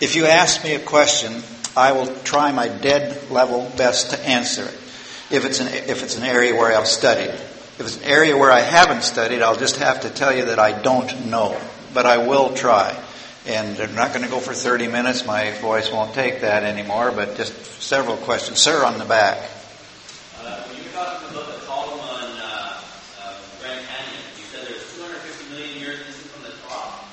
If you ask me a question, I will try my dead level best to answer it. If it's an area where I've studied. If it's an area where I haven't studied, I'll just have to tell you that I don't know. But I will try. And I'm not going to go for 30 minutes. My voice won't take that anymore, but just several questions. Sir, on the back. When you were talking about the column on Grand Canyon, you said there's 250 million years missing from the top.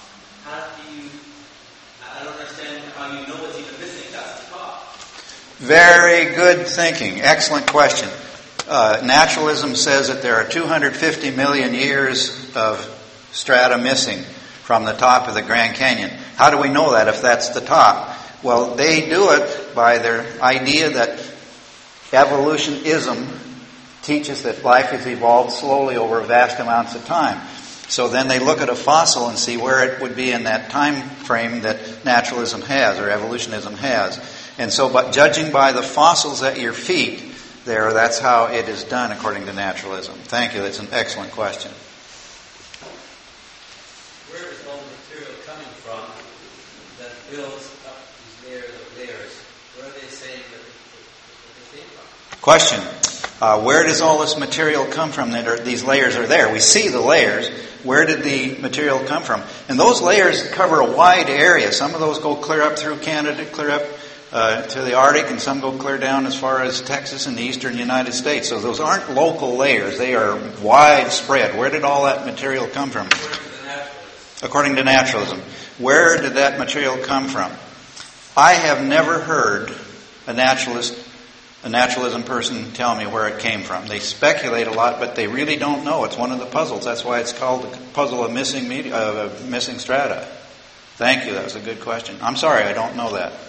I don't understand how you know what's even missing. That's the top. Very good thinking. Excellent question. Naturalism says that there are 250 million years of strata missing from the top of the Grand Canyon. How do we know that if that's the top? Well, they do it by their idea that evolutionism teaches that life has evolved slowly over vast amounts of time. So then they look at a fossil and see where it would be in that time frame that naturalism has or evolutionism has. And so, but judging by the fossils at your feet, that's how it is done according to naturalism. Thank you. That's an excellent question. Where is all the material coming from that builds up these layers? Where are they saying that it came from? Question. Where does all this material come from that these layers are there? We see the layers. Where did the material come from? And those layers cover a wide area. Some of those go clear up through Canada, clear up to the Arctic, and some go clear down as far as Texas and the eastern United States. So those aren't local layers. They are widespread. Where did all that material come from? According to naturalism. Where did that material come from? I have never heard a naturalism person tell me where it came from. They speculate a lot, but they really don't know. It's one of the puzzles. That's why it's called the puzzle of missing strata. Thank you. That was a good question. I'm sorry, I don't know that.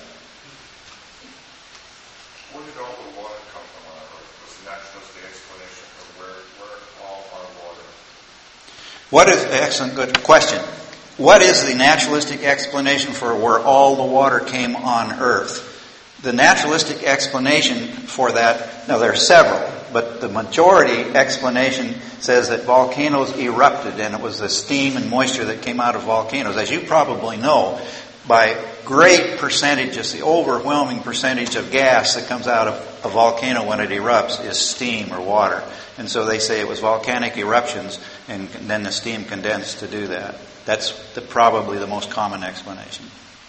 Where did all the water come from on Earth? What's the naturalistic explanation for where all our water? What is excellent, good question. What is the naturalistic explanation for where all the water came on Earth? The naturalistic explanation for that, now there are several, but the majority explanation says that volcanoes erupted and it was the steam and moisture that came out of volcanoes. As you probably know, by great percentages, the overwhelming percentage of gas that comes out of a volcano when it erupts is steam or water. And so they say it was volcanic eruptions and then the steam condensed to do that. That's probably the most common explanation.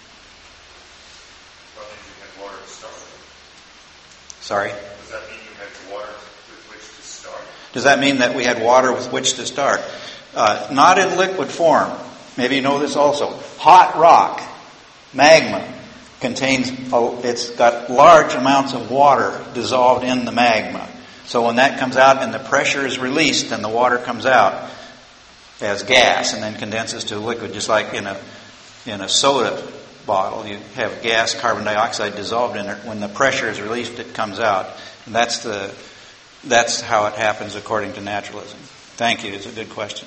Sorry? Does that mean you had water with which to start? Does that mean that we had water with which to start? Not in liquid form. Maybe you know this also. Hot rock, magma, it's got large amounts of water dissolved in the magma. So when that comes out and the pressure is released, then the water comes out as gas and then condenses to a liquid, just like in a soda bottle. You have gas, carbon dioxide dissolved in it. When the pressure is released, it comes out. And that's how it happens according to naturalism. Thank you. It's a good question.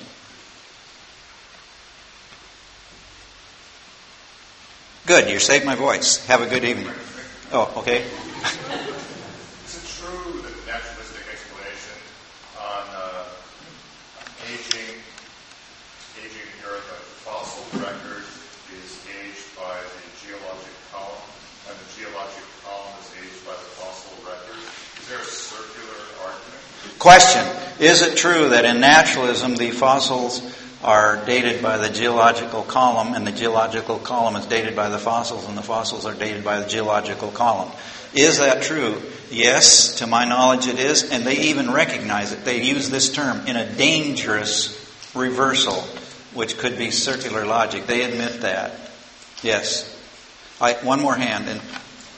Good. You saved my voice. Have a good evening. Oh, okay. Is it true that the naturalistic explanation on aging the Earth, a fossil record, is aged by the geologic column, and the geologic column is aged by the fossil record? Is there a circular argument? Question. Is it true that in naturalism the fossils are dated by the geological column and the geological column is dated by the fossils and the fossils are dated by the geological column? Is that true? Yes, to my knowledge it is, and they even recognize it. They use this term in a dangerous reversal, which could be circular logic. They admit that. Yes. One more hand. And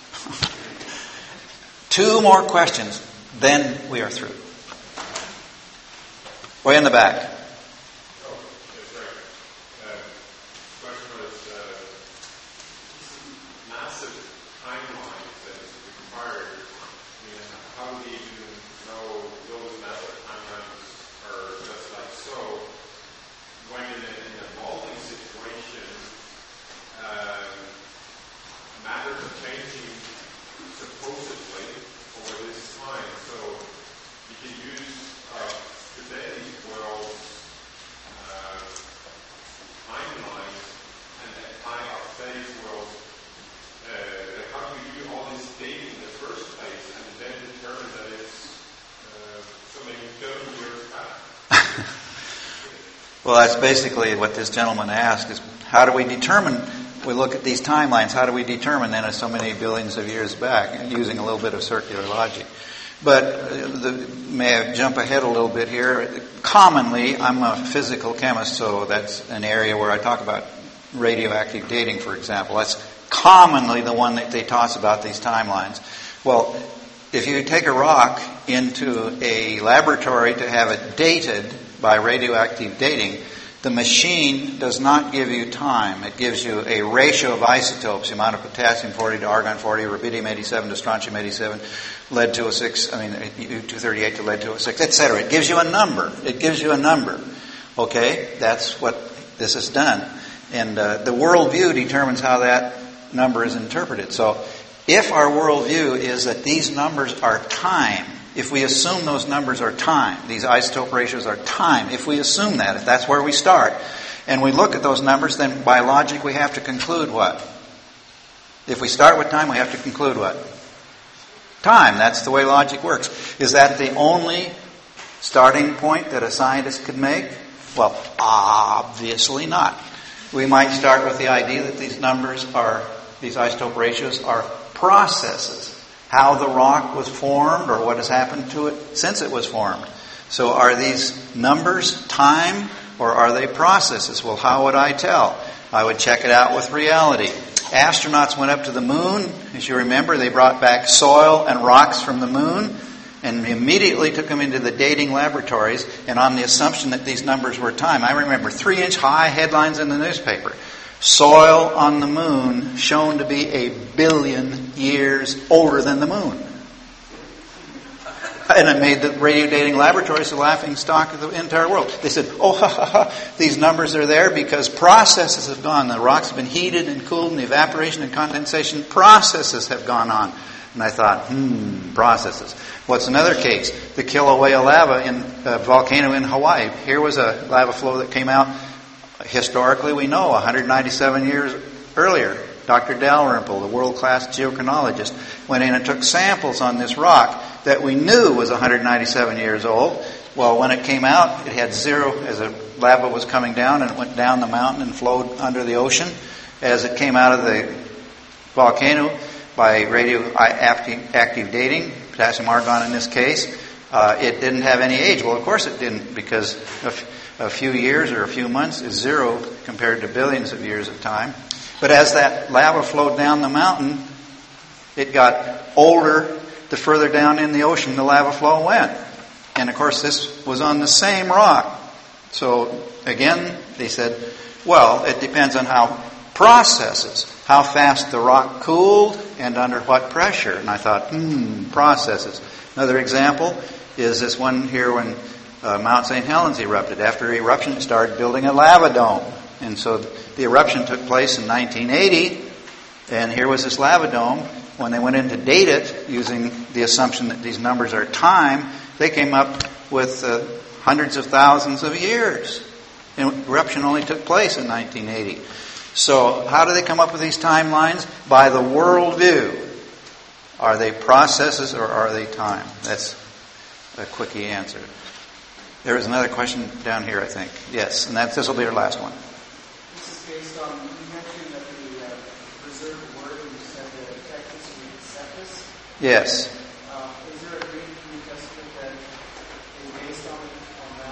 2 more questions. Then we are through. Way in the back. Well, that's basically what this gentleman asked, is how do we determine, we look at these timelines, how do we determine then it's so many billions of years back, using a little bit of circular logic. But may I jump ahead a little bit here? Commonly, I'm a physical chemist, so that's an area where I talk about radioactive dating, for example. That's commonly the one that they toss about these timelines. Well, if you take a rock into a laboratory to have it dated by radioactive dating, the machine does not give you time. It gives you a ratio of isotopes, the amount of potassium 40 to argon 40, rubidium 87 to strontium 87, lead 206, U-238 to lead 206, etc. It gives you a number. It gives you a number. Okay? That's what this has done. And the worldview determines how that number is interpreted. So if our worldview is that these numbers are time, if we assume those numbers are time, these isotope ratios are time, if we assume that, if that's where we start, and we look at those numbers, then by logic we have to conclude what? If we start with time, we have to conclude what? Time. That's the way logic works. Is that the only starting point that a scientist could make? Well, obviously not. We might start with the idea that these numbers are, these isotope ratios are processes. How the rock was formed or what has happened to it since it was formed. So are these numbers time or are they processes? Well, how would I tell? I would check it out with reality. Astronauts went up to the moon. As you remember, they brought back soil and rocks from the moon and immediately took them into the dating laboratories, and on the assumption that these numbers were time. I remember 3-inch high headlines in the newspaper. Soil on the moon shown to be 1 billion years older than the moon. And it made the radio dating laboratories the laughing stock of the entire world. They said, these numbers are there because processes have gone. The rocks have been heated and cooled, and the evaporation and condensation processes have gone on. And I thought, processes. What's another case? The Kilauea lava in a volcano in Hawaii. Here was a lava flow that came out, historically we know, 197 years earlier. Dr. Dalrymple, the world-class geochronologist, went in and took samples on this rock that we knew was 197 years old. Well, when it came out, it had zero, as the lava was coming down, and it went down the mountain and flowed under the ocean. As it came out of the volcano by radioactive dating, potassium argon in this case, it didn't have any age. Well, of course it didn't, because a few years or a few months is zero compared to billions of years of time. But as that lava flowed down the mountain, it got older the further down in the ocean the lava flow went. And of course this was on the same rock. So again, they said, well, it depends on how processes, how fast the rock cooled and under what pressure. And I thought, processes. Another example is this one here when Mount St. Helens erupted. After eruption, it started building a lava dome. And so the eruption took place in 1980, and here was this lava dome. When they went in to date it, using the assumption that these numbers are time, they came up with hundreds of thousands of years. And eruption only took place in 1980. So how do they come up with these timelines? By the worldview. Are they processes or are they time? That's a quickie answer. There was another question down here, I think. Yes, and this will be our last one. This is based on, you mentioned that the preserved word, and you said the Textus Receptus. Yes. Is there a Greek New Testament that is based on that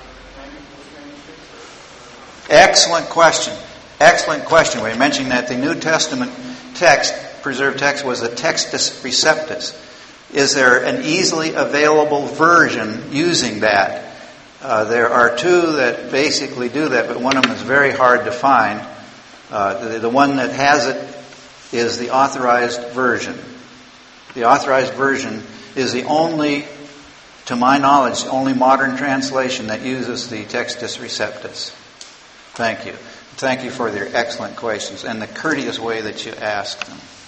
manuscripts? Excellent question. Excellent question. We mentioned that the New Testament text, preserved text, was the Textus Receptus. Is there an easily available version using that? There are two that basically do that, but one of them is very hard to find. The one that has it is the Authorized Version. The Authorized Version is the only, to my knowledge, the only modern translation that uses the Textus Receptus. Thank you. Thank you for your excellent questions and the courteous way that you asked them.